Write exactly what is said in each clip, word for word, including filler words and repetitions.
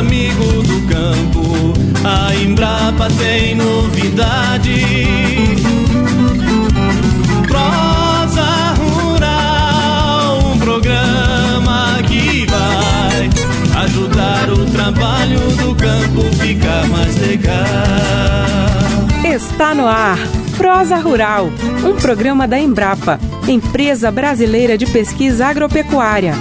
amigo do campo, a Embrapa tem novidade. Prosa Rural, um programa que vai ajudar o trabalho do campo ficar mais legal. Está no ar Prosa Rural, um programa da Embrapa, Empresa Brasileira de Pesquisa Agropecuária.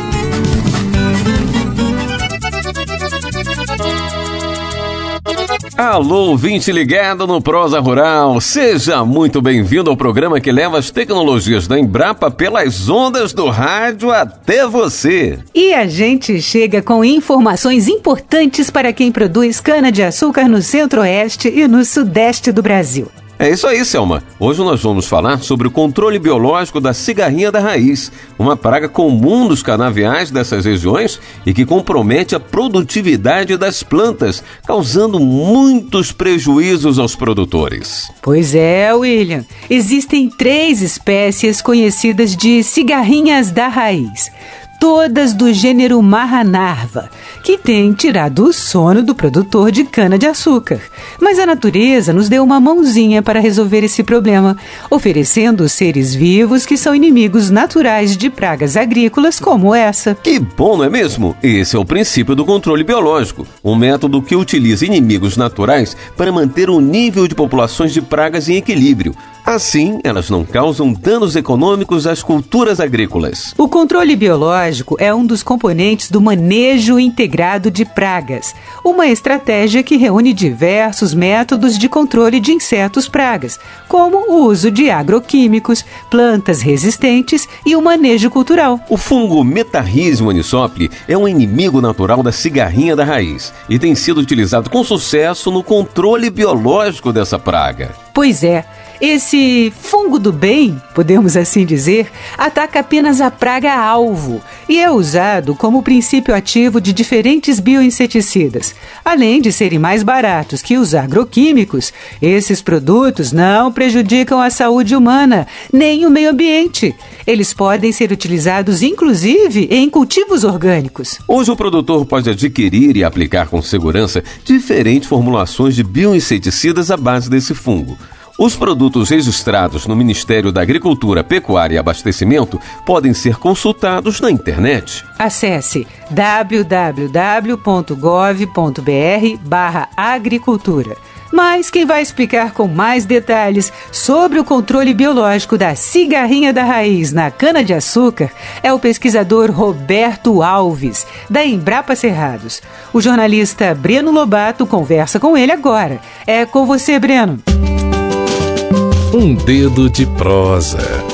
Alô, ouvinte ligado no Prosa Rural, seja muito bem-vindo ao programa que leva as tecnologias da Embrapa pelas ondas do rádio até você. E a gente chega com informações importantes para quem produz cana-de-açúcar no centro-oeste e no sudeste do Brasil. É isso aí, Selma. Hoje nós vamos falar sobre o controle biológico da cigarrinha da raiz, uma praga comum dos canaviais dessas regiões e que compromete a produtividade das plantas, causando muitos prejuízos aos produtores. Pois é, William. Existem três espécies conhecidas de cigarrinhas da raiz, todas do gênero Marranarva, que tem tirado o sono do produtor de cana-de-açúcar. Mas a natureza nos deu uma mãozinha para resolver esse problema, oferecendo seres vivos que são inimigos naturais de pragas agrícolas como essa. Que bom, não é mesmo? Esse é o princípio do controle biológico, um método que utiliza inimigos naturais para manter o nível de populações de pragas em equilíbrio. Assim, elas não causam danos econômicos às culturas agrícolas. O controle biológico é um dos componentes do manejo integrado de pragas, uma estratégia que reúne diversos métodos de controle de insetos-pragas, como o uso de agroquímicos, plantas resistentes e o manejo cultural. O fungo Metarrhizium anisopli é um inimigo natural da cigarrinha da raiz e tem sido utilizado com sucesso no controle biológico dessa praga. Pois é. Esse fungo do bem, podemos assim dizer, ataca apenas a praga-alvo e é usado como princípio ativo de diferentes bioinseticidas. Além de serem mais baratos que os agroquímicos, esses produtos não prejudicam a saúde humana, nem o meio ambiente. Eles podem ser utilizados, inclusive, em cultivos orgânicos. Hoje o produtor pode adquirir e aplicar com segurança diferentes formulações de bioinseticidas à base desse fungo. Os produtos registrados no Ministério da Agricultura, Pecuária e Abastecimento podem ser consultados na internet. Acesse w w w ponto gov ponto b r barra agricultura. Mas quem vai explicar com mais detalhes sobre o controle biológico da cigarrinha da raiz na cana-de-açúcar é o pesquisador Roberto Alves, da Embrapa Cerrados. O jornalista Breno Lobato conversa com ele agora. É com você, Breno. Um dedo de prosa.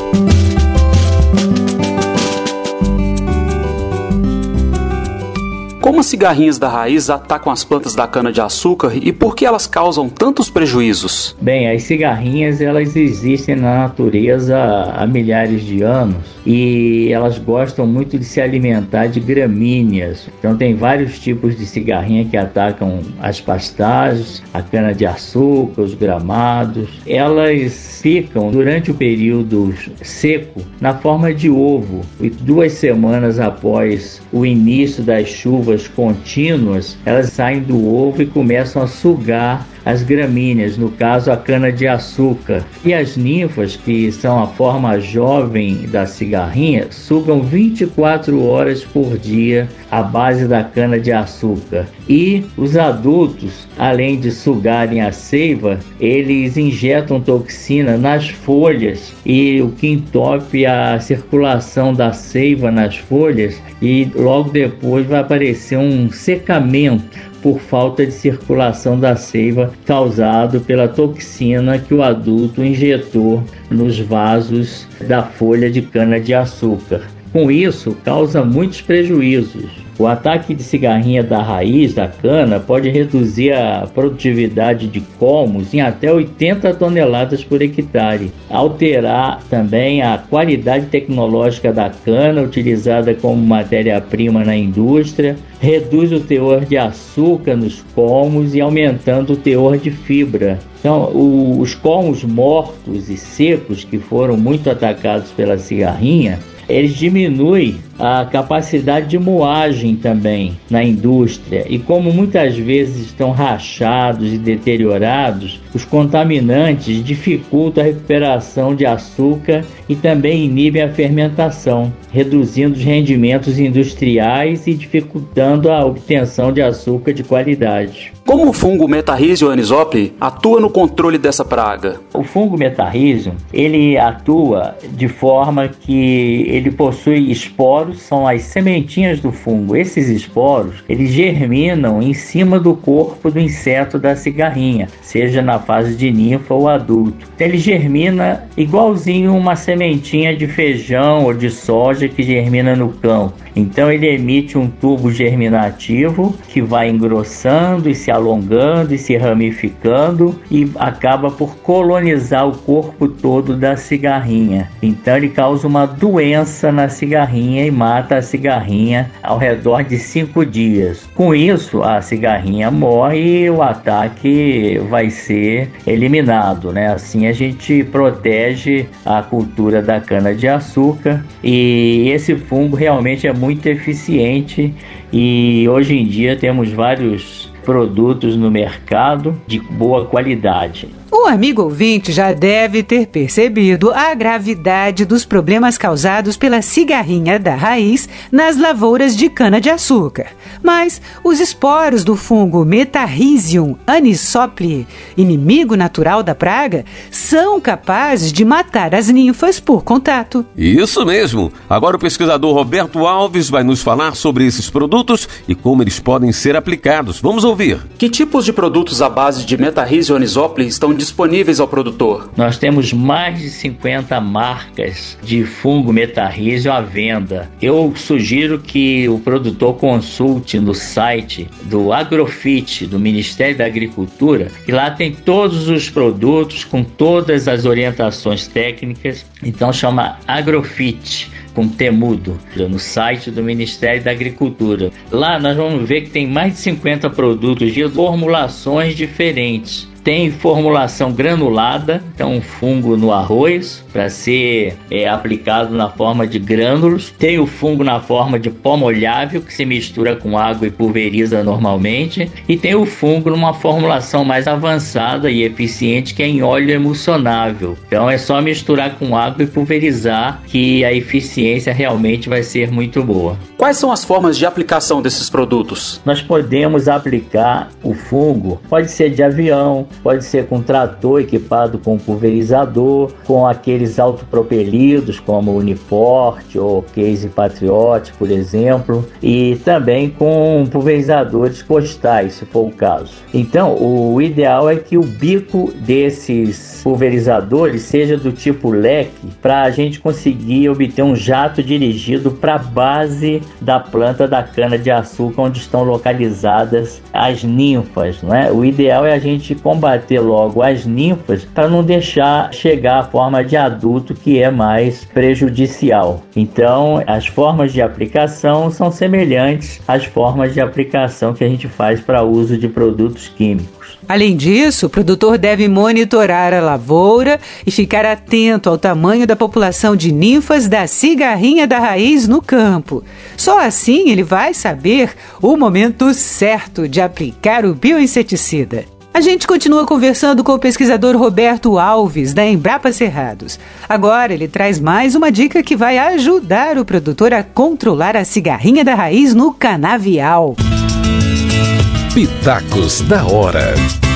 Como as cigarrinhas da raiz atacam as plantas da cana-de-açúcar e por que elas causam tantos prejuízos? Bem, as cigarrinhas elas existem na natureza há milhares de anos e elas gostam muito de se alimentar de gramíneas. Então tem vários tipos de cigarrinha que atacam as pastagens, a cana-de-açúcar, os gramados. Elas ficam durante o período seco na forma de ovo e duas semanas após o início das chuvas contínuas, elas saem do ovo e começam a sugar as gramíneas, no caso a cana-de-açúcar. E as ninfas, que são a forma jovem da cigarrinha, sugam vinte e quatro horas por dia a base da cana-de-açúcar. E os adultos, além de sugarem a seiva, eles injetam toxina nas folhas, e o que entope a circulação da seiva nas folhas, e logo depois vai aparecer um secamento por falta de circulação da seiva causado pela toxina que o adulto injetou nos vasos da folha de cana-de-açúcar. Com isso, causa muitos prejuízos. O ataque de cigarrinha da raiz da cana pode reduzir a produtividade de colmos em até oitenta toneladas por hectare, alterar também a qualidade tecnológica da cana utilizada como matéria-prima na indústria, reduz o teor de açúcar nos colmos e aumentando o teor de fibra. Então, o, os colmos mortos e secos que foram muito atacados pela cigarrinha, eles diminuem a capacidade de moagem também na indústria. E como muitas vezes estão rachados e deteriorados, os contaminantes dificultam a recuperação de açúcar e também inibem a fermentação, reduzindo os rendimentos industriais e dificultando a obtenção de açúcar de qualidade. Como o fungo Metarrhizium anisopli atua no controle dessa praga? O fungo Metarrhizium, ele atua de forma que ele possui esporos, são as sementinhas do fungo. Esses esporos, eles germinam em cima do corpo do inseto da cigarrinha, seja na fase de ninfa ou adulto. Então, ele germina igualzinho uma sementinha de feijão ou de soja que germina no campo. Então ele emite um tubo germinativo que vai engrossando e se alongando e se ramificando e acaba por colonizar o corpo todo da cigarrinha. Então ele causa uma doença na cigarrinha e mata a cigarrinha ao redor de cinco dias. Com isso, a cigarrinha morre e o ataque vai ser eliminado, né? Assim a gente protege a cultura da cana-de-açúcar, e esse fungo realmente é muito eficiente, e hoje em dia temos vários produtos no mercado de boa qualidade. O amigo ouvinte já deve ter percebido a gravidade dos problemas causados pela cigarrinha da raiz nas lavouras de cana-de-açúcar. Mas os esporos do fungo Metarrhizium anisopli, inimigo natural da praga, são capazes de matar as ninfas por contato. Isso mesmo! Agora o pesquisador Roberto Alves vai nos falar sobre esses produtos e como eles podem ser aplicados. Vamos ouvir. Que tipos de produtos à base de Metarrhizium anisopli estão disponíveis ao produtor? Nós temos mais de cinquenta marcas de fungo Metarrhizium à venda. Eu sugiro que o produtor consulte no site do Agrofit, do Ministério da Agricultura, e lá tem todos os produtos com todas as orientações técnicas. Então chama Agrofit, com temudo, no site do Ministério da Agricultura. Lá nós vamos ver que tem mais de cinquenta produtos de formulações diferentes. Tem formulação granulada, então um fungo no arroz, para ser é, aplicado na forma de grânulos. Tem o fungo na forma de pó molhável, que se mistura com água e pulveriza normalmente. E tem o fungo numa formulação mais avançada e eficiente, que é em óleo emulsionável. Então é só misturar com água e pulverizar, que a eficiência realmente vai ser muito boa. Quais são as formas de aplicação desses produtos? Nós podemos aplicar o fungo, pode ser de avião, pode ser com trator equipado com pulverizador, com aqueles autopropelidos como o Uniforte ou Case Patriot, por exemplo, e também com pulverizadores postais, se for o caso. Então, o ideal é que o bico desses pulverizadores seja do tipo leque, para a gente conseguir obter um jato dirigido para a base da planta da cana-de-açúcar, onde estão localizadas as ninfas, né? O ideal é a gente combater logo as ninfas para não deixar chegar à forma de adulto, que é mais prejudicial. Então, as formas de aplicação são semelhantes às formas de aplicação que a gente faz para uso de produtos químicos. Além disso, o produtor deve monitorar a lavoura e ficar atento ao tamanho da população de ninfas da cigarrinha da raiz no campo. Só assim ele vai saber o momento certo de aplicar o bioinseticida. A gente continua conversando com o pesquisador Roberto Alves, da Embrapa Cerrados. Agora ele traz mais uma dica que vai ajudar o produtor a controlar a cigarrinha da raiz no canavial. Pitacos da hora.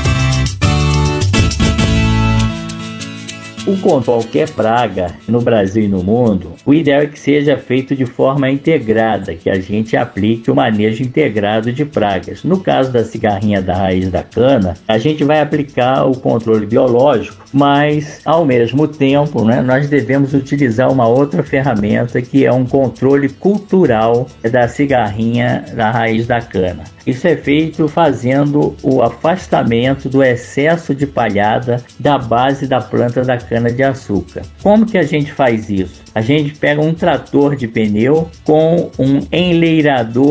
Com qualquer praga no Brasil e no mundo, o ideal é que seja feito de forma integrada, que a gente aplique o manejo integrado de pragas. No caso da cigarrinha da raiz da cana, a gente vai aplicar o controle biológico, mas ao mesmo tempo, né, nós devemos utilizar uma outra ferramenta, que é um controle cultural da cigarrinha da raiz da cana. Isso é feito fazendo o afastamento do excesso de palhada da base da planta da cana-de-açúcar. Como que a gente faz isso? A gente pega um trator de pneu com um enleirador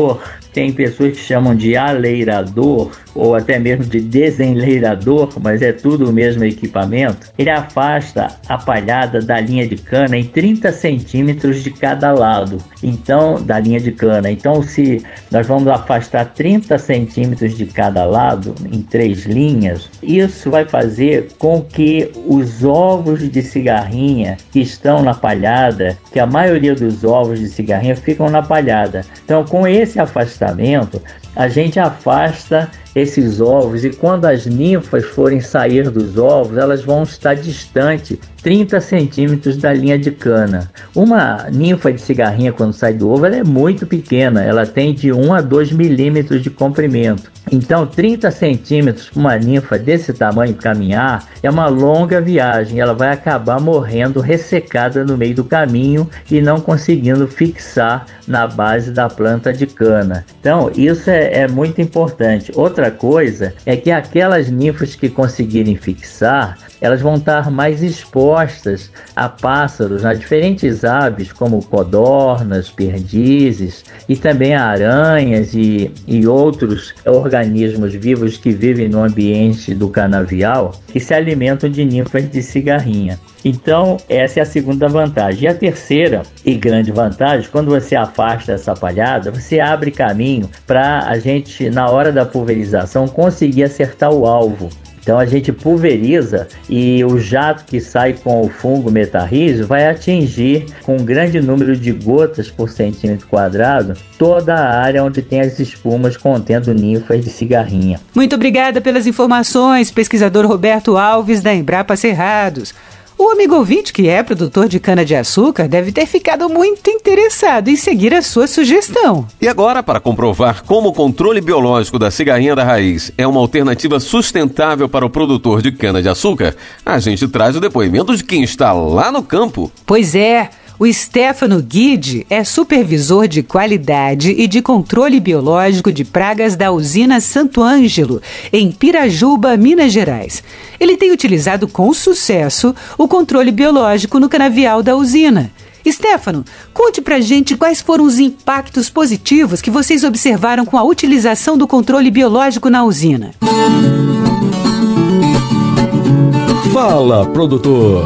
tem pessoas que chamam de aleirador ou até mesmo de desenleirador, mas é tudo o mesmo equipamento. Ele afasta a palhada da linha de cana em trinta centímetros de cada lado, então da linha de cana. Então, se nós vamos afastar trinta centímetros de cada lado em três linhas, isso vai fazer com que os ovos de cigarrinha que estão na palhada, que a maioria dos ovos de cigarrinha ficam na palhada. Então, com esse afastamento, a gente afasta esses ovos, e quando as ninfas forem sair dos ovos, elas vão estar distante trinta centímetros da linha de cana. Uma ninfa de cigarrinha, quando sai do ovo, ela é muito pequena, ela tem de um a dois milímetros de comprimento. Então, trinta centímetros para uma ninfa desse tamanho caminhar é uma longa viagem. Ela vai acabar morrendo ressecada no meio do caminho e não conseguindo fixar na base da planta de cana. Então, isso é, é muito importante. Outra coisa é que aquelas ninfas que conseguirem fixar, elas vão estar mais expostas a pássaros, a diferentes aves, como codornas, perdizes e também a aranhas e, e outros organismos vivos que vivem no ambiente do canavial, que se alimentam de ninfas de cigarrinha. Então, essa é a segunda vantagem. E a terceira e grande vantagem, quando você afasta essa palhada, você abre caminho para a gente, na hora da pulverização, conseguir acertar o alvo. Então a gente pulveriza e o jato que sai com o fungo metarrísio vai atingir com um grande número de gotas por centímetro quadrado toda a área onde tem as espumas contendo ninfas de cigarrinha. Muito obrigada pelas informações, pesquisador Roberto Alves da Embrapa Cerrados. O amigo ouvinte, que é produtor de cana-de-açúcar, deve ter ficado muito interessado em seguir a sua sugestão. E agora, para comprovar como o controle biológico da cigarrinha da raiz é uma alternativa sustentável para o produtor de cana-de-açúcar, a gente traz o depoimento de quem está lá no campo. Pois é. O Stefano Guide é supervisor de qualidade e de controle biológico de pragas da usina Santo Ângelo, em Pirajuba, Minas Gerais. Ele tem utilizado com sucesso o controle biológico no canavial da usina. Stefano, conte pra gente quais foram os impactos positivos que vocês observaram com a utilização do controle biológico na usina. Fala, produtor!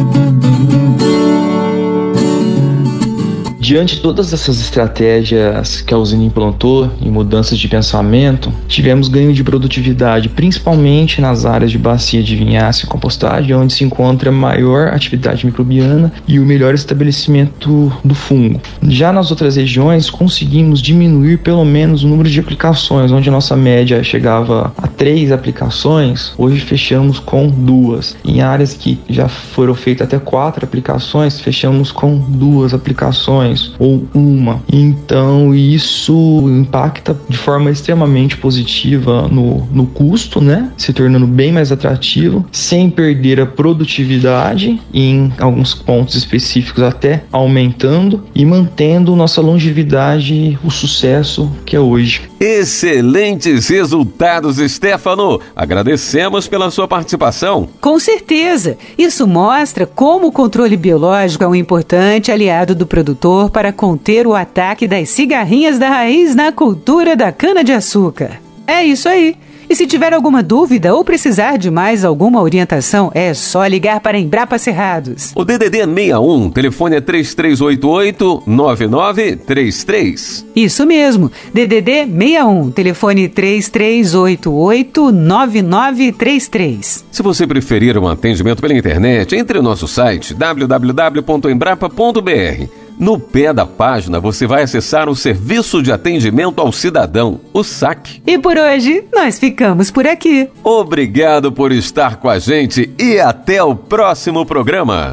Diante de todas essas estratégias que a usina implantou e mudanças de pensamento, tivemos ganho de produtividade, principalmente nas áreas de bacia de vinhaça e compostagem, onde se encontra maior atividade microbiana e o melhor estabelecimento do fungo. Já nas outras regiões, conseguimos diminuir pelo menos o número de aplicações, onde a nossa média chegava a três aplicações, hoje fechamos com duas. Em áreas que já foram feitas até quatro aplicações, fechamos com duas aplicações ou uma. Então isso impacta de forma extremamente positiva no, no custo, né? Se tornando bem mais atrativo, sem perder a produtividade, em alguns pontos específicos até aumentando, e mantendo nossa longevidade, o sucesso que é hoje. Excelentes resultados, Stefano! Agradecemos pela sua participação. Com certeza! Isso mostra como o controle biológico é um importante aliado do produtor para conter o ataque das cigarrinhas da raiz na cultura da cana-de-açúcar. É isso aí! E se tiver alguma dúvida ou precisar de mais alguma orientação, é só ligar para a Embrapa Cerrados. O D D D é sessenta e um, telefone é três três oito oito, nove nove três três. Isso mesmo, D D D sessenta e um, telefone três três oito oito, nove nove três três. Se você preferir um atendimento pela internet, entre no nosso site w w w ponto embrapa ponto b r. No pé da página, você vai acessar o Serviço de Atendimento ao Cidadão, o S A C. E por hoje, nós ficamos por aqui. Obrigado por estar com a gente e até o próximo programa.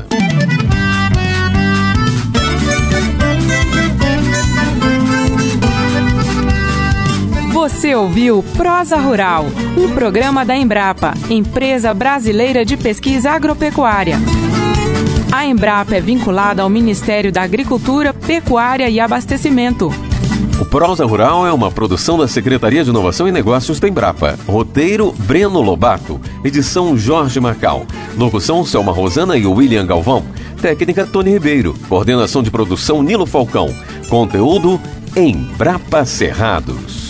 Você ouviu Prosa Rural, um programa da Embrapa, Empresa Brasileira de Pesquisa Agropecuária. A Embrapa é vinculada ao Ministério da Agricultura, Pecuária e Abastecimento. O Prosa Rural é uma produção da Secretaria de Inovação e Negócios da Embrapa. Roteiro, Breno Lobato. Edição, Jorge Marcal. Locução, Selma Rosana e William Galvão. Técnica, Tony Ribeiro. Coordenação de produção, Nilo Falcão. Conteúdo, Embrapa Cerrados.